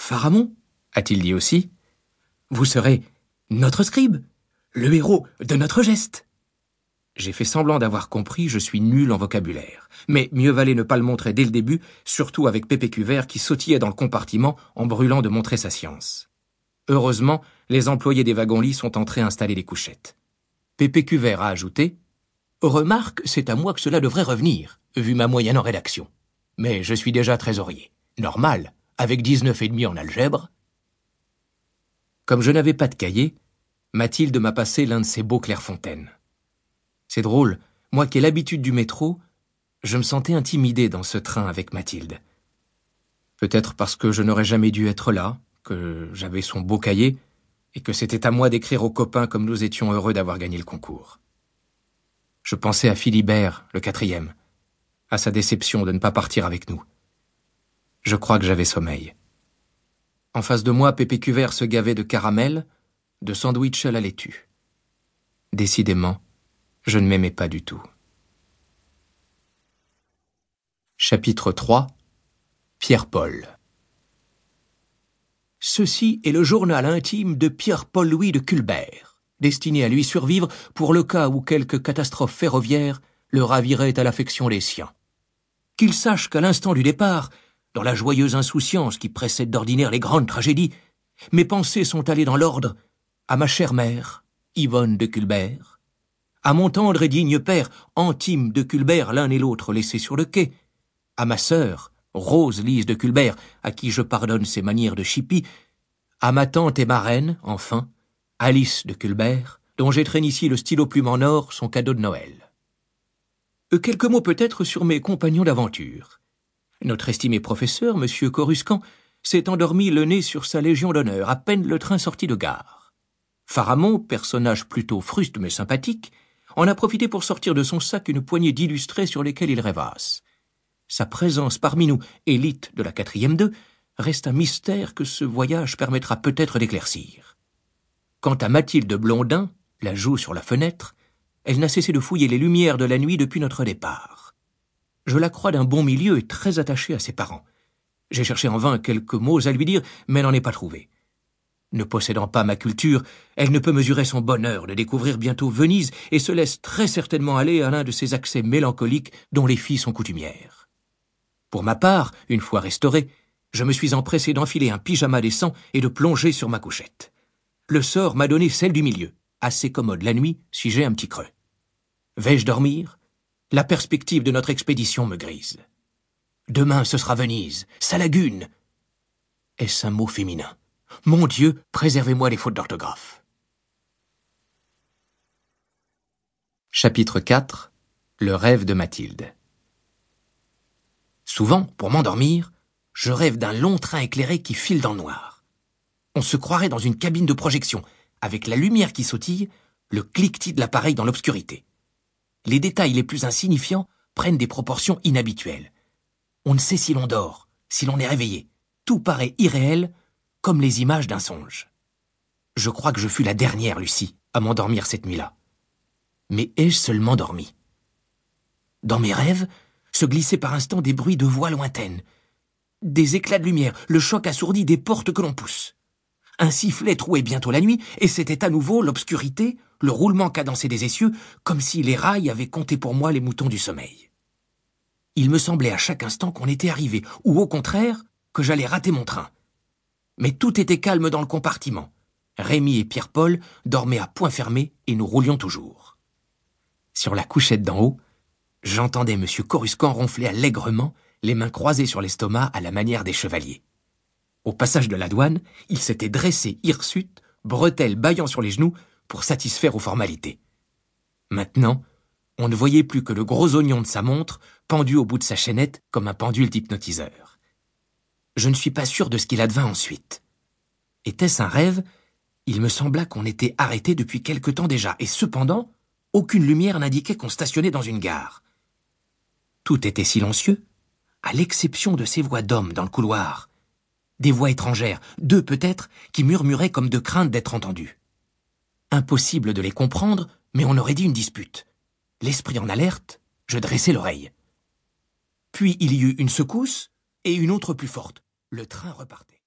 Pharamond, a-t-il dit aussi, vous serez notre scribe, le héros de notre geste. J'ai fait semblant d'avoir compris, je suis nul en vocabulaire. Mais mieux valait ne pas le montrer dès le début, surtout avec Pépé Cuvert qui sautillait dans le compartiment en brûlant de montrer sa science. Heureusement, les employés des wagons-lits sont entrés installer les couchettes. Pépé Cuvert a ajouté « Remarque, c'est à moi que cela devrait revenir, vu ma moyenne en rédaction. Mais je suis déjà trésorier. Normal, avec 19,5 en algèbre. » Comme je n'avais pas de cahier, Mathilde m'a passé l'un de ses beaux Clairefontaine. C'est drôle, moi qui ai l'habitude du métro, je me sentais intimidé dans ce train avec Mathilde. Peut-être parce que je n'aurais jamais dû être là, que j'avais son beau cahier, et que c'était à moi d'écrire aux copains comme nous étions heureux d'avoir gagné le concours. Je pensais à Philibert, le 4e, à sa déception de ne pas partir avec nous. Je crois que j'avais sommeil. En face de moi, Pépé Cuvert se gavait de caramel, de sandwich à la laitue. Décidément, je ne m'aimais pas du tout. Chapitre 3. Pierre-Paul. Ceci est le journal intime de Pierre-Paul Louis de Culbert, destiné à lui survivre pour le cas où quelque catastrophe ferroviaire le ravirait à l'affection des siens. Qu'il sache qu'à l'instant du départ, dans la joyeuse insouciance qui précède d'ordinaire les grandes tragédies, mes pensées sont allées dans l'ordre à ma chère mère, Yvonne de Culbert, à mon tendre et digne père, Antime de Culbert, l'un et l'autre laissés sur le quai, à ma sœur, Rose-Lise de Culbert, à qui je pardonne ses manières de chipie, à ma tante et marraine, enfin, Alice de Culbert, dont j'étreigne ici le stylo plume en or, son cadeau de Noël. Quelques mots peut-être sur mes compagnons d'aventure. Notre estimé professeur, M. Coruscant, s'est endormi le nez sur sa légion d'honneur, à peine le train sorti de gare. Pharamond, personnage plutôt fruste mais sympathique, en a profité pour sortir de son sac une poignée d'illustrés sur lesquels il rêvasse. Sa présence parmi nous, élite de la 4e 2, reste un mystère que ce voyage permettra peut-être d'éclaircir. Quant à Mathilde Blondin, la joue sur la fenêtre, elle n'a cessé de fouiller les lumières de la nuit depuis notre départ. Je la crois d'un bon milieu et très attachée à ses parents. J'ai cherché en vain quelques mots à lui dire, mais n'en ai pas trouvé. Ne possédant pas ma culture, elle ne peut mesurer son bonheur de découvrir bientôt Venise et se laisse très certainement aller à l'un de ces accès mélancoliques dont les filles sont coutumières. Pour ma part, une fois restauré, je me suis empressé d'enfiler un pyjama décent et de plonger sur ma couchette. Le sort m'a donné celle du milieu, assez commode la nuit si j'ai un petit creux. Vais-je dormir ? La perspective de notre expédition me grise. Demain ce sera Venise, sa lagune. Est-ce un mot féminin ? Mon Dieu, préservez-moi des fautes d'orthographe. Chapitre 4. Le rêve de Mathilde. Souvent, pour m'endormir, je rêve d'un long train éclairé qui file dans le noir. On se croirait dans une cabine de projection, avec la lumière qui sautille, le cliquetis de l'appareil dans l'obscurité. Les détails les plus insignifiants prennent des proportions inhabituelles. On ne sait si l'on dort, si l'on est réveillé. Tout paraît irréel, comme les images d'un songe. Je crois que je fus la dernière, Lucie, à m'endormir cette nuit-là. Mais ai-je seulement dormi ? Dans mes rêves, se glissaient par instants des bruits de voix lointaines, des éclats de lumière, le choc assourdi des portes que l'on pousse. Un sifflet trouait bientôt la nuit, et c'était à nouveau l'obscurité, le roulement cadencé des essieux, comme si les rails avaient compté pour moi les moutons du sommeil. Il me semblait à chaque instant qu'on était arrivé, ou au contraire, que j'allais rater mon train. Mais tout était calme dans le compartiment. Rémi et Pierre-Paul dormaient à poings fermés et nous roulions toujours. Sur la couchette d'en haut, j'entendais M. Coruscant ronfler allègrement, les mains croisées sur l'estomac à la manière des chevaliers. Au passage de la douane, il s'était dressé hirsute, bretelles bâillant sur les genoux, pour satisfaire aux formalités. Maintenant, on ne voyait plus que le gros oignon de sa montre, pendu au bout de sa chaînette comme un pendule d'hypnotiseur. Je ne suis pas sûr de ce qu'il advint ensuite. Était-ce un rêve ? Il me sembla qu'on était arrêté depuis quelque temps déjà, et cependant, aucune lumière n'indiquait qu'on stationnait dans une gare. Tout était silencieux, à l'exception de ces voix d'hommes dans le couloir. Des voix étrangères, 2 peut-être, qui murmuraient comme de crainte d'être entendues. Impossible de les comprendre, mais on aurait dit une dispute. L'esprit en alerte, je dressai l'oreille. Puis il y eut une secousse, et une autre plus forte. Le train repartait.